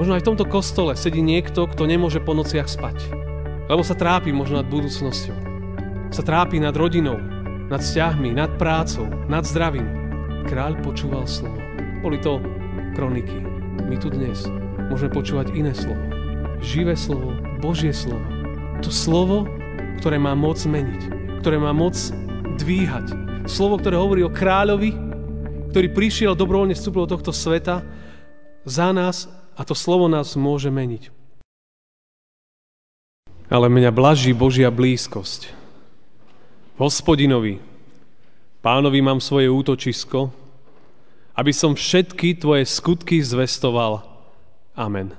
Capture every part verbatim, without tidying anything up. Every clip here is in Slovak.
Možno aj v tomto kostole sedí niekto, kto nemôže po nociach spať. Lebo sa trápi možno nad budúcnosťou. Sa trápi nad rodinou, nad vzťahmi, nad prácou, nad zdravím. Kráľ počúval slovo. Boli to kroniky. My tu dnes môžeme počúvať iné slovo. Živé slovo, Božie slovo. To slovo, ktoré má moc meniť, ktoré má moc dvíhať. Slovo, ktoré hovorí o kráľovi, ktorý prišiel dobrovoľne vstúpil do tohto sveta za nás a to slovo nás môže meniť. Ale mňa blaží Božia blízkosť. V Hospodinovi, Pánovi mám svoje útočisko, aby som všetky tvoje skutky zvestoval. Amen.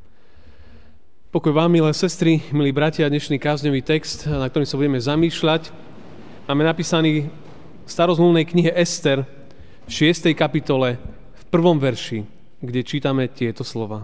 Pokoj vám, milé sestry, milí bratia, dnešný kázňový text, na ktorým sa budeme zamýšľať, máme napísaný v starozmluvnej knihe Ester v šiestej kapitole v prvom verši, kde čítame tieto slova.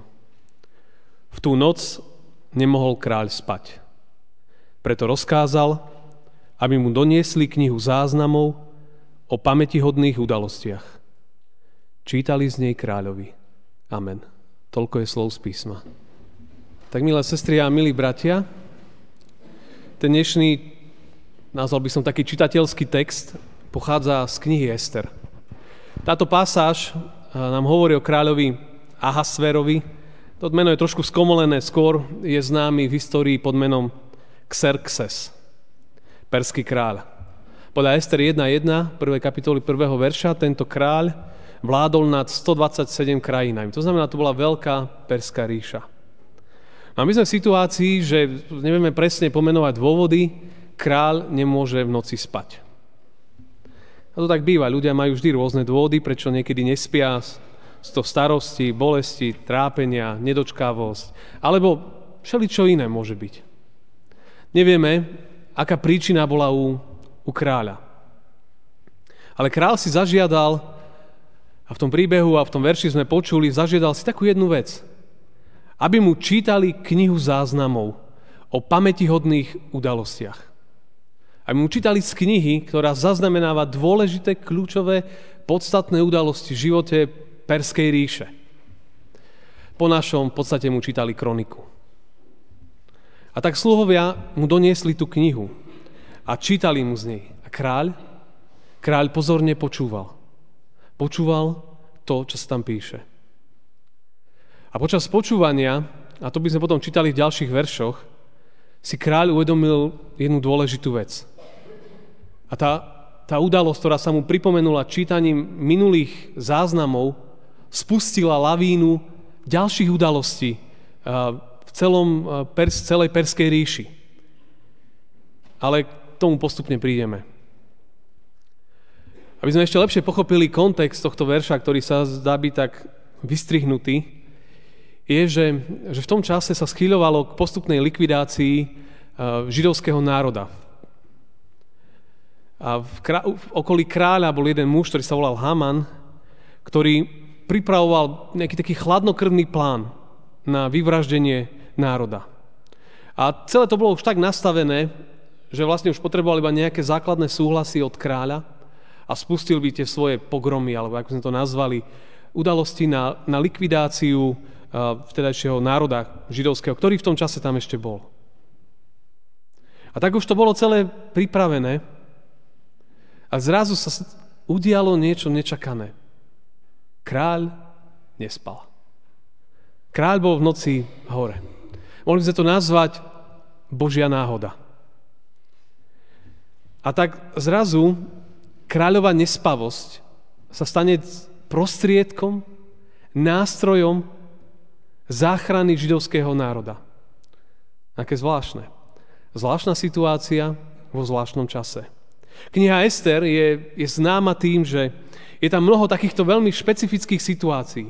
V tú noc nemohol kráľ spať. Preto rozkázal, aby mu doniesli knihu záznamov o pamätihodných udalostiach. Čítali z nej kráľovi. Amen. Toľko je slov z písma. Tak, milé sestry a milí bratia, ten dnešný, nazval by som taký čitateľský text, pochádza z knihy Ester. Táto pasáž nám hovorí o kráľovi Ahasverovi. To meno je trošku skomolené, skôr je známy v histórii pod menom Xerxes, perský kráľ. Podľa Ester jedna jedna, prvej kapitoly prvého verša, tento kráľ vládol nad stodvadsaťsedem krajinami. To znamená, to bola veľká perská ríša. A my sme v situácii, že nevieme presne pomenovať dôvody, kráľ nemôže v noci spať. A to tak býva, ľudia majú vždy rôzne dôvody, prečo niekedy nespia, z toho starosti, bolesti, trápenia, nedočkavosť, alebo všeličo iné môže byť. Nevieme, aká príčina bola u, u kráľa. Ale kráľ si zažiadal, a v tom príbehu a v tom verši sme počuli, zažiadal si takú jednu vec, aby mu čítali knihu záznamov o pamätihodných udalostiach. Aby mu čítali z knihy, ktorá zaznamenáva dôležité, kľúčové, podstatné udalosti v živote Perskej ríše. Po našom v podstate mu čítali kroniku. A tak sluhovia mu doniesli tú knihu a čítali mu z nej. A kráľ, kráľ pozorne počúval. Počúval to, čo sa tam píše. A počas počúvania, a to by sme potom čítali v ďalších veršoch, si kráľ uvedomil jednu dôležitú vec. A tá, tá udalosť, ktorá sa mu pripomenula čítaním minulých záznamov, spustila lavínu ďalších udalostí v celom, pers, celej Perskej ríši. Ale k tomu postupne prídeme. Aby sme ešte lepšie pochopili kontext tohto verša, ktorý sa zdá byť tak vystrihnutý, je, že, že v tom čase sa schyľovalo k postupnej likvidácii židovského národa. A v, krá- v okolí kráľa bol jeden muž, ktorý sa volal Haman, ktorý pripravoval nejaký taký chladnokrvný plán na vyvraždenie národa. A celé to bolo už tak nastavené, že vlastne už potreboval iba nejaké základné súhlasy od kráľa a spustil by tie svoje pogromy, alebo ako sme to nazvali, udalosti na, na likvidáciu uh, vtedajšieho národa židovského, ktorý v tom čase tam ešte bol. A tak už to bolo celé pripravené, a zrazu sa udialo niečo nečakané. Kráľ nespal. Kráľ bol v noci hore. Mohli sme to nazvať Božia náhoda. A tak zrazu kráľova nespavosť sa stane prostriedkom, nástrojom záchrany židovského národa. Aké zvláštne. Zvláštna situácia vo zvláštnom čase. Kniha Ester je, je známa tým, že je tam mnoho takýchto veľmi špecifických situácií.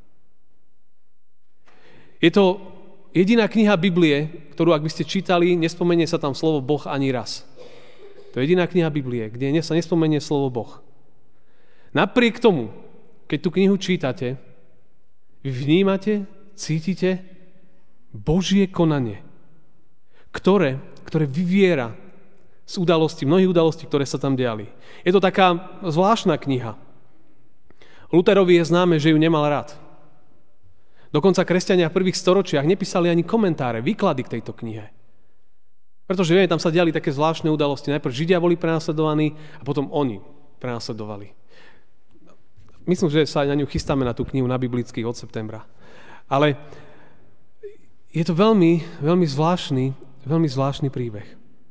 Je to jediná kniha Biblie, ktorú, ak by ste čítali, nespomenie sa tam slovo Boh ani raz. To je jediná kniha Biblie, kde sa nespomenie slovo Boh. Napriek tomu, keď tú knihu čítate, vy vnímate, cítite Božie konanie, ktoré, ktoré vyviera z udalostí, mnohých udalostí, ktoré sa tam diali. Je to taká zvláštna kniha. Luterovi je známe, že ju nemal rád. Dokonca kresťania v prvých storočiach nepísali ani komentáre, výklady k tejto knihe. Pretože vieme, tam sa diali také zvláštne udalosti. Najprv Židia boli prenasledovaní a potom oni prenasledovali. Myslím, že sa aj na ňu chystáme, na tú knihu na biblických od septembra. Ale je to veľmi, veľmi zvláštny, veľmi zvláštny príbeh.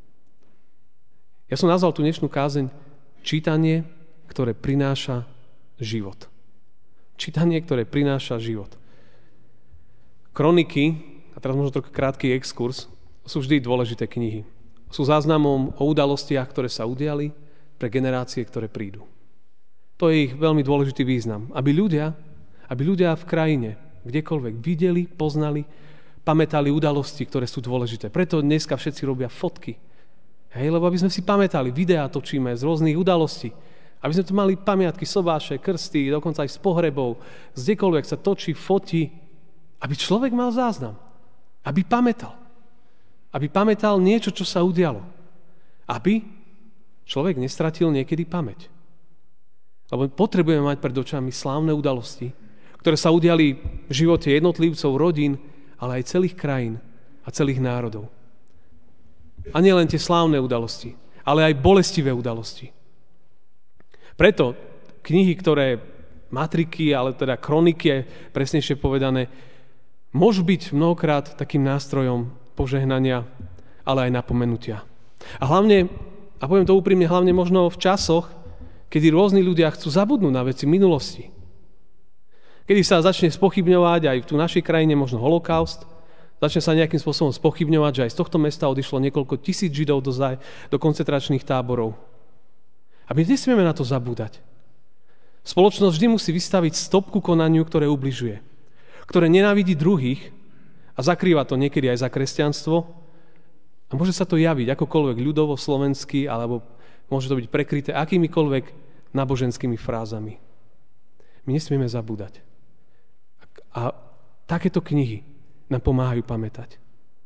Ja som nazval tú dnešnú kázeň čítanie, ktoré prináša život. Čítanie, ktoré prináša život. Kroniky, a teraz možno trochu krátky exkurs, sú vždy dôležité knihy. Sú záznamom o udalostiach, ktoré sa udiali pre generácie, ktoré prídu. To je ich veľmi dôležitý význam. Aby ľudia, aby ľudia v krajine, kdekoľvek videli, poznali, pamätali udalosti, ktoré sú dôležité. Preto dneska všetci robia fotky. Hej, lebo aby sme si pamätali, videá točíme z rôznych udalostí. Aby sme tu mali pamiatky, sobáše, krsty, dokonca aj z pohrebov, kdekoľvek sa točí, fotí, aby človek mal záznam. Aby pamätal. Aby pamätal niečo, čo sa udialo. Aby človek nestratil niekedy pamäť. Lebo potrebujeme mať pred očami slávne udalosti, ktoré sa udiali v živote jednotlivcov, rodín, ale aj celých krajín a celých národov. A nie len tie slávne udalosti, ale aj bolestivé udalosti. Preto knihy, ktoré matriky, ale teda kroniky, presnejšie povedané, môžu byť mnohokrát takým nástrojom požehnania, ale aj napomenutia. A hlavne, a poviem to úprimne, hlavne možno v časoch, kedy rôzni ľudia chcú zabudnúť na veci minulosti. Kedy sa začne spochybňovať aj v tu našej krajine možno holokaust, začne sa nejakým spôsobom spochybňovať, že aj z tohto mesta odišlo niekoľko tisíc Židov do, zaj, do koncentračných táborov. A my nesmieme na to zabúdať. Spoločnosť vždy musí vystaviť stopku konaniu, ktoré ubližuje, ktoré nenávidí druhých a zakrýva to niekedy aj za kresťanstvo a môže sa to javiť akokoľvek ľudovo, slovensky, alebo môže to byť prekryté akýmikoľvek náboženskými frázami. My nesmieme zabúdať. A takéto knihy nám pomáhajú pamätať.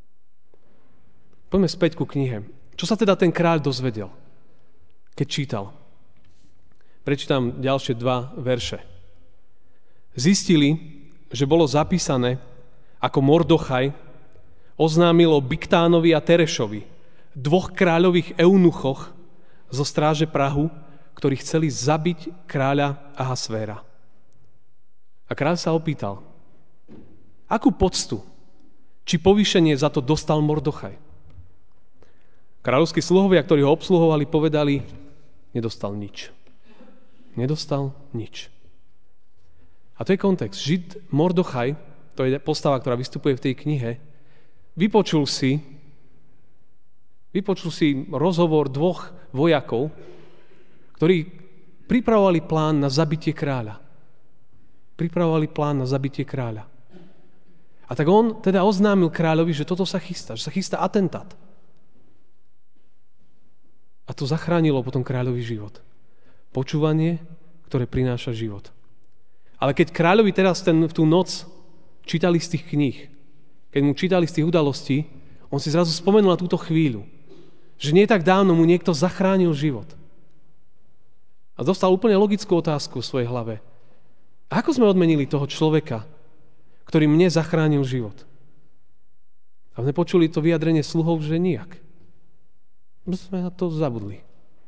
Poďme späť ku knihe. Čo sa teda ten kráľ dozvedel, keď čítal? Prečítam ďalšie dva verše. Zistili, že bolo zapísané, ako Mordochaj oznámil o Bigtánovi a Terešovi, dvoch kráľových eunuchoch zo stráže Prahu, ktorí chceli zabiť kráľa Ahasvéra. A kráľ sa opýtal, akú poctu či povýšenie za to dostal Mordochaj? Kráľovskí sluhovia, ktorí ho obsluhovali, povedali, nedostal nič. Nedostal nič. A to je kontext. Žid Mordochaj, to je postava, ktorá vystupuje v tej knihe, vypočul si, vypočul si rozhovor dvoch vojakov, ktorí pripravovali plán na zabitie kráľa. Pripravovali plán na zabitie kráľa. A tak on teda oznámil kráľovi, že toto sa chystá, že sa chystá atentát. A to zachránilo potom kráľový život. Počúvanie, ktoré prináša život. Ale keď kráľovi teraz ten, v tú noc čítali z tých kníh, keď mu čítali z tých udalostí, on si zrazu spomenul na túto chvíľu, že nie tak dávno mu niekto zachránil život. A dostal úplne logickú otázku v svojej hlave. A ako sme odmenili toho človeka, ktorý mne zachránil život? A sme počuli to vyjadrenie sluhov, že nijak. Sme na to zabudli.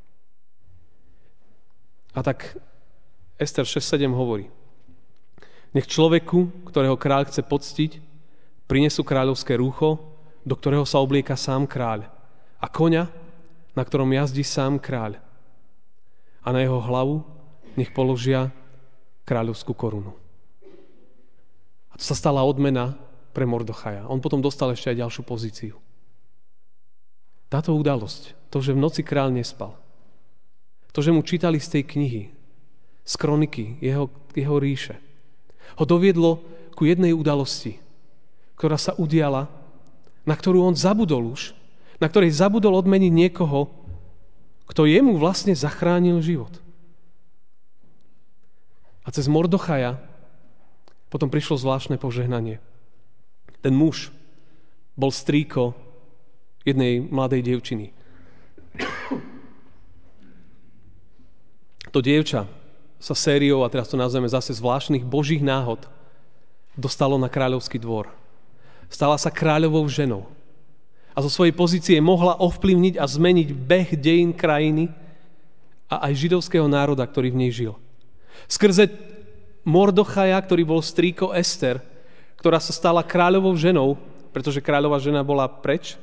A tak Ester šesť sedem hovorí, nech človeku, ktorého kráľ chce poctiť, prinesú kráľovské rúcho, do ktorého sa oblieka sám kráľ, a koňa, na ktorom jazdí sám kráľ. A na jeho hlavu nech položia kráľovskú korunu. A to sa stala odmena pre Mordochaja. On potom dostal ešte aj ďalšiu pozíciu. Táto udalosť, to, že v noci kráľ nespal, to, že mu čítali z tej knihy, z kroniky jeho, jeho ríše, ho doviedlo ku jednej udalosti, ktorá sa udiala, na ktorú on zabudol už, na ktorej zabudol odmeniť niekoho, kto jemu vlastne zachránil život. A cez Mordochaja potom prišlo zvláštne požehnanie. Ten muž bol strýko jednej mladej dievčiny. To dievča sa sériou, a teraz to nazveme zase zvláštnych božích náhod, dostalo na kráľovský dvor. Stala sa kráľovou ženou. A zo svojej pozície mohla ovplyvniť a zmeniť beh dejín krajiny a aj židovského národa, ktorý v nej žil. Skrze Mordochaja, ktorý bol strýko Ester, ktorá sa stala kráľovou ženou, pretože kráľová žena bola preč,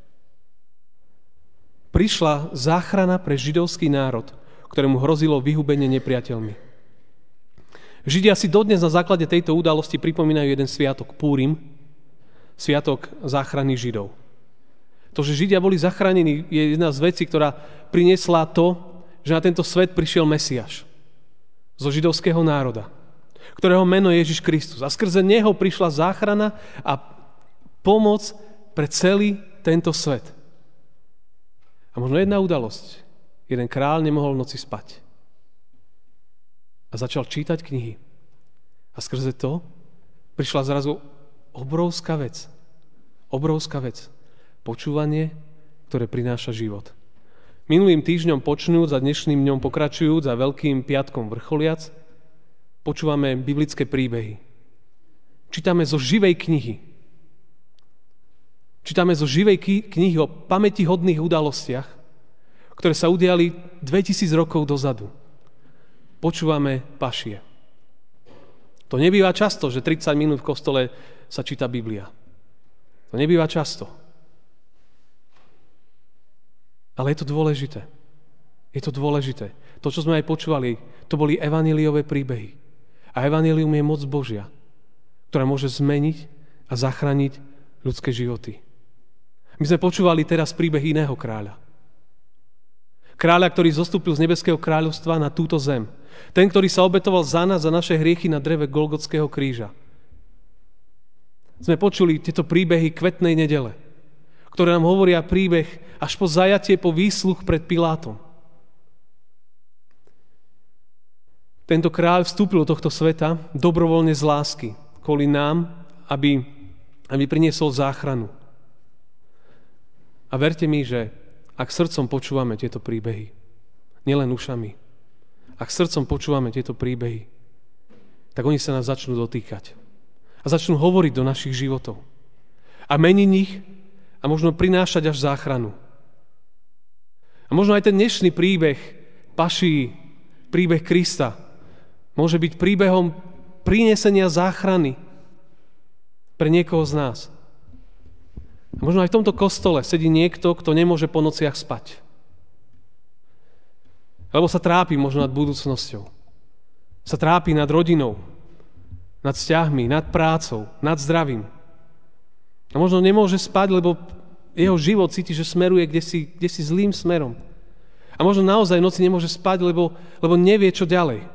prišla záchrana pre židovský národ, ktorému hrozilo vyhubenie nepriateľmi. Židia si dodnes na základe tejto udalosti pripomínajú jeden sviatok Púrim, sviatok záchrany Židov. To, že Židia boli zachránení, je jedna z vecí, ktorá priniesla to, že na tento svet prišiel Mesiáš zo židovského národa, ktorého meno je Ježiš Kristus. A skrze neho prišla záchrana a pomoc pre celý tento svet. A možno jedna udalosť. Jeden kráľ nemohol v noci spať. A začal čítať knihy. A skrze to prišla zrazu obrovská vec. Obrovská vec. Počúvanie, ktoré prináša život. Minulým týždňom počnúc a dnešným dňom pokračujúc a Veľkým piatkom vrcholiac, počúvame biblické príbehy. Čítame zo živej knihy. Čítame zo živej knihy o pamätihodných udalostiach, ktoré sa udiali dvetisíc rokov dozadu. Počúvame pašie. To nebýva často, že tridsať minút v kostole sa číta Biblia. To nebýva často. Ale je to dôležité. Je to dôležité. To, čo sme aj počúvali, to boli evanjeliové príbehy. A evanjelium je moc Božia, ktorá môže zmeniť a zachrániť ľudské životy. My sme počúvali teraz príbeh iného kráľa. Kráľa, ktorý zostúpil z nebeského kráľovstva na túto zem. Ten, ktorý sa obetoval za nás, za naše hriechy na dreve Golgotského kríža. Sme počuli tieto príbehy kvetnej nedele, ktoré nám hovoria príbeh až po zajatie, po výsluch pred Pilátom. Tento kráľ vstúpil do tohto sveta dobrovoľne z lásky, kvôli nám, aby, aby priniesol záchranu. A verte mi, že ak srdcom počúvame tieto príbehy, nielen ušami, ak srdcom počúvame tieto príbehy, tak oni sa nás začnú dotýkať. A začnú hovoriť do našich životov. A meniť ich a možno prinášať až záchranu. A možno aj ten dnešný príbeh paší, príbeh Krista, môže byť príbehom prinesenia záchrany pre niekoho z nás. A možno aj v tomto kostole sedí niekto, kto nemôže po nociach spať. Lebo sa trápi možno nad budúcnosťou. Sa trápi nad rodinou, nad vzťahmi, nad prácou, nad zdravím. A možno nemôže spať, lebo jeho život cíti, že smeruje kdesi, kdesi zlým smerom. A možno naozaj v noci nemôže spať, lebo, lebo nevie, čo ďalej.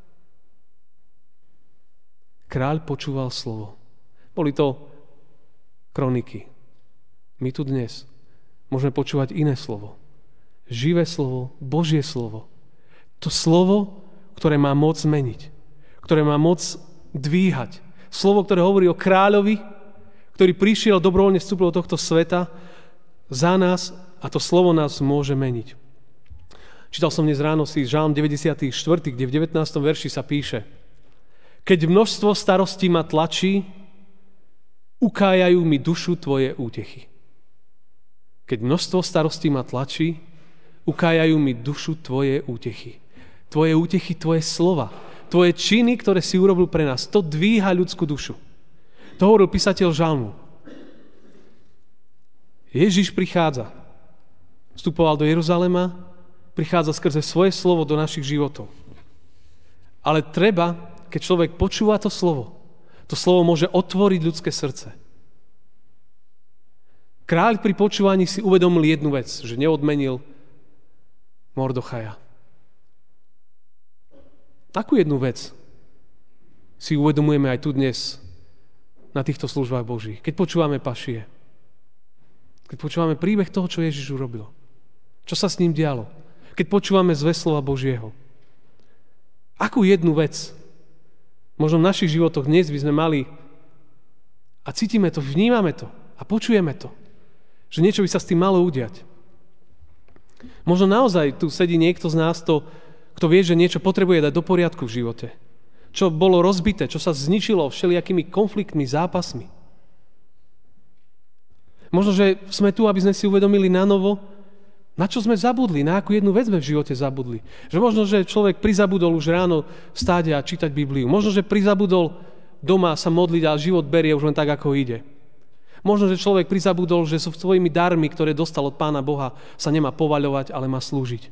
Kráľ počúval slovo. Boli to kroniky. My tu dnes môžeme počúvať iné slovo. Živé slovo, Božie slovo. To slovo, ktoré má moc zmeniť. Ktoré má moc dvíhať. Slovo, ktoré hovorí o kráľovi, ktorý prišiel dobrovoľne vstúpil do tohto sveta za nás a to slovo nás môže meniť. Čítal som dnes ráno si Žalm deväťdesiaty štvrtý, kde v devätnástom verši sa píše: Keď množstvo starostí ma tlačí, ukájajú mi dušu tvoje útechy. Keď množstvo starostí ma tlačí, ukájajú mi dušu tvoje útechy. Tvoje útechy, tvoje slova, tvoje činy, ktoré si urobil pre nás, to dvíha ľudskú dušu. To hovoril písateľ Žalmu. Ježiš prichádza. Vstupoval do Jeruzalema, prichádza skrze svoje slovo do našich životov. Ale treba, keď človek počúva to slovo, to slovo môže otvoriť ľudské srdce. Kráľ pri počúvaní si uvedomil jednu vec, že neodmenil Mordochaja. Takú jednu vec si uvedomujeme aj tu dnes na týchto službách Božích. Keď počúvame pašie. Keď počúvame príbeh toho, čo Ježiš urobil. Čo sa s ním dialo. Keď počúvame zvesť slova Božieho. Akú jednu vec možno v našich životoch dnes by sme mali a cítime to, vnímame to a počujeme to. Že niečo by sa s tým malo udiať. Možno naozaj tu sedí niekto z nás, to, kto vie, že niečo potrebuje dať do poriadku v živote. čo bolo rozbité, čo sa zničilo všelijakými konfliktmi, zápasmi. Možno, že sme tu, aby sme si uvedomili na novo, na čo sme zabudli, na akú jednu vec sme v živote zabudli. Že možno, že človek prizabudol už ráno vstáť a čítať Bibliu. Možno, že prizabudol doma sa modliť a život berie už len tak, ako ide. Možno, že človek prizabudol, že sú svojimi darmi, ktoré dostal od Pána Boha, sa nemá povaľovať, ale má slúžiť.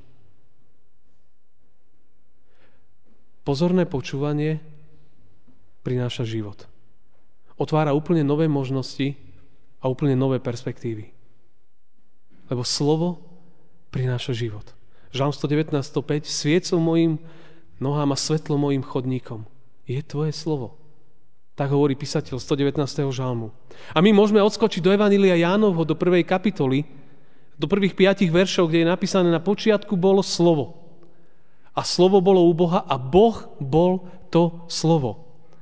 Pozorné počúvanie prináša život. Otvára úplne nové možnosti a úplne nové perspektívy. Lebo slovo prináša život. Žalm sto devätnásť sto päť. Sviecou mojim nohám a svetlo mojim chodníkom je tvoje slovo. Tak hovorí písateľ sto devätnásteho žalmu. A my môžeme odskočiť do Evanjelia Jánovho, do prvej kapitoly, do prvých piatich veršov, kde je napísané: na počiatku bolo slovo. A slovo bolo u Boha a Boh bol to slovo.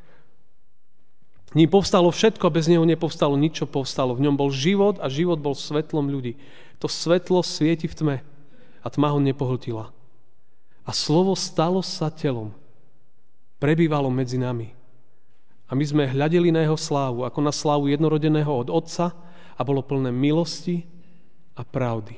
Ním povstalo všetko a bez neho nepovstalo nič, čo povstalo. V ňom bol život a život bol svetlom ľudí. To svetlo svieti v tme a tma ho nepohltila. A slovo stalo sa telom. Prebývalo medzi nami. A my sme hľadeli na jeho slávu, ako na slávu jednorodeného od Otca, a bolo plné milosti a pravdy.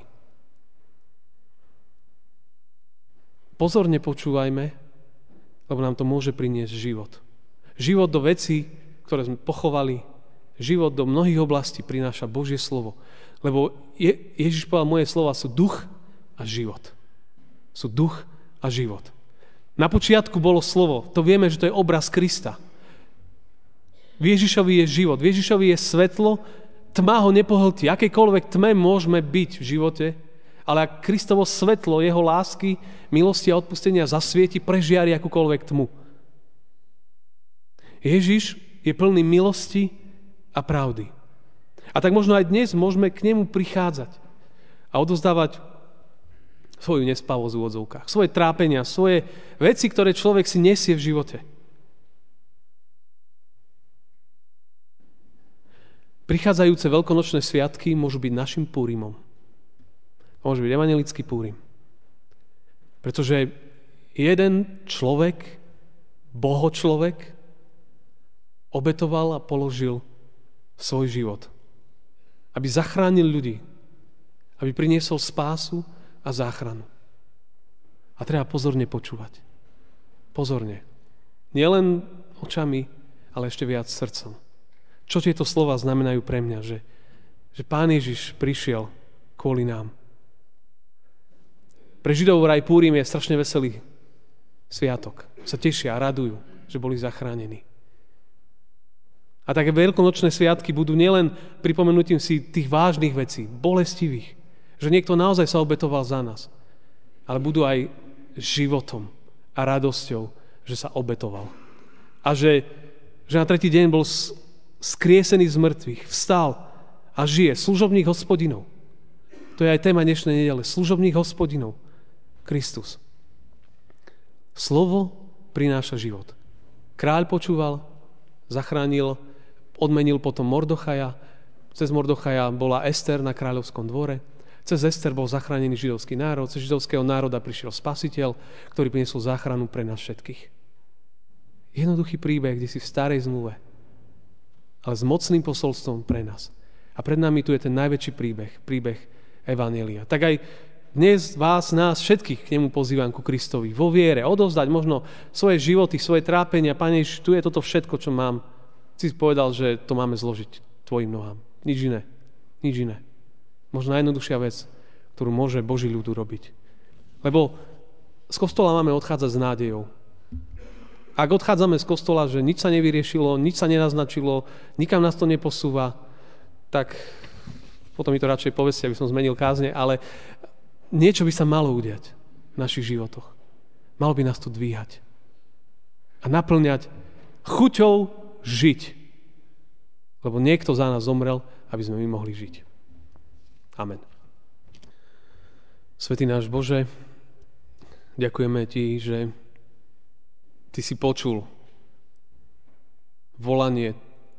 Pozorne počúvajme, lebo nám to môže priniesť život. Život do vecí, ktoré sme pochovali. Život do mnohých oblastí prináša Božie slovo. Lebo Je, Ježiš povedal, moje slova sú duch a život. Sú duch a život. Na počiatku bolo slovo. To vieme, že to je obraz Krista. V Ježišovi je život. V Ježišovi je svetlo. Tma ho nepohltí. Akejkoľvek tme môžeme byť v živote, ale ak Kristovo svetlo, jeho lásky, milosti a odpustenia zasvieti, prežiari akúkoľvek tmu. Ježiš je plný milosti a pravdy. A tak možno aj dnes môžeme k nemu prichádzať a odozdávať svoju nespavosť v úvodzovkách, svoje trápenia, svoje veci, ktoré človek si nesie v živote. Prichádzajúce veľkonočné sviatky môžu byť našim Púrimom. Môže byť evanjelický Púrim. Pretože jeden človek, bohočlovek, obetoval a položil svoj život. Aby zachránil ľudí. Aby priniesol spásu a záchranu. A treba pozorne počúvať. Pozorne. Nielen očami, ale ešte viac srdcom. Čo tieto slova znamenajú pre mňa? Že, že Pán Ježiš prišiel kvôli nám. Pre Židov vraj Púrim je strašne veselý sviatok. Sa tešia a radujú, že boli zachránení. A také veľkonočné sviatky budú nielen pripomenutím si tých vážnych vecí, bolestivých, že niekto naozaj sa obetoval za nás, ale budú aj životom a radosťou, že sa obetoval. A že, že na tretí deň bol skriesený z mŕtvych, vstal a žije, služobník Hospodinov. To je aj téma dnešnej nedele, služobník Hospodinov, Kristus. Slovo prináša život. Kráľ počúval, zachránil, odmenil potom Mordochaja. Cez Mordochaja bola Ester na kráľovskom dvore. Cez Ester bol zachránený židovský národ. Cez židovského národa prišiel Spasiteľ, ktorý priniesol záchranu pre nás všetkých. Jednoduchý príbeh, kde si v starej zmluve, ale s mocným posolstvom pre nás. A pred nami tu je ten najväčší príbeh, príbeh Evanjelia. Tak aj dnes vás, nás všetkých k nemu pozývam ku Kristovi. Vo viere, odovzdať možno svoje životy, svoje trápenia. Pane Ježiš, tu je toto všetko, čo mám. Si povedal, že to máme zložiť tvojim nohám. Nič iné. Nič iné. Možno najjednoduchšia vec, ktorú môže Boží ľud urobiť. Lebo z kostola máme odchádzať s nádejou. Ak odchádzame z kostola, že nič sa nevyriešilo, nič sa nenaznačilo, nikam nás to neposúva, tak potom mi to radšej povedzte, aby som zmenil kázne, ale niečo by sa malo udiať v našich životoch. Malo by nás to dvíhať. A naplňať chuťou žiť. Lebo niekto za nás zomrel, aby sme my mohli žiť. Amen. Svätý náš Bože, ďakujeme Ti, že Ty si počul volanie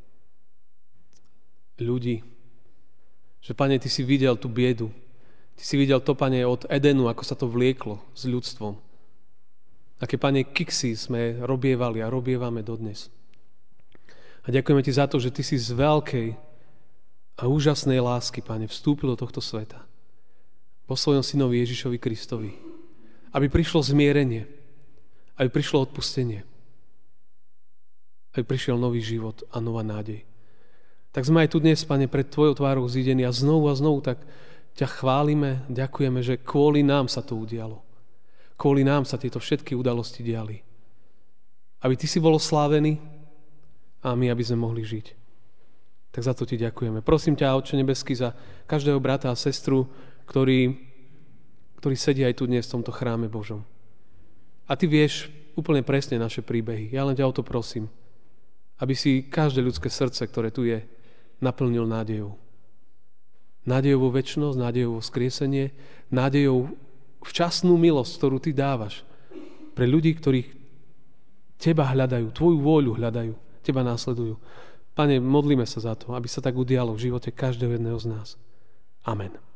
ľudí. Že, Pane, Ty si videl tú biedu. Ty si videl to, Pane, od Edenu, ako sa to vlieklo s ľudstvom. Aké, Pane, kiksy sme robievali a robievame dodnes. A ďakujeme Ti za to, že Ty si z veľkej a úžasnej lásky, Pane, vstúpil do tohto sveta. Vo svojom synovi Ježišovi Kristovi. Aby prišlo zmierenie. Aby prišlo odpustenie. Aby prišiel nový život a nová nádej. Tak sme aj tu dnes, Pane, pred Tvojou tvárou zídení a znovu a znovu tak ťa chválime, ďakujeme, že kvôli nám sa to udialo. Kvôli nám sa tieto všetky udalosti diali. Aby Ty si bol oslávený a my, aby sme mohli žiť. Tak za to Ti ďakujeme. Prosím ťa, Otče nebeský, za každého brata a sestru, ktorí, ktorí sedia aj tu dnes v tomto chráme Božom. A Ty vieš úplne presne naše príbehy. Ja len ťa o to prosím, aby si každé ľudské srdce, ktoré tu je, naplnil nádejou. Nádejou vo večnosť, nádejou vo vzkriesenie, nádejou včasnú milosť, ktorú Ty dávaš pre ľudí, ktorí Teba hľadajú, Tvoju vôľu hľadajú, Teba následujú. Pane, modlíme sa za to, aby sa tak udialo v živote každého jedného z nás. Amen.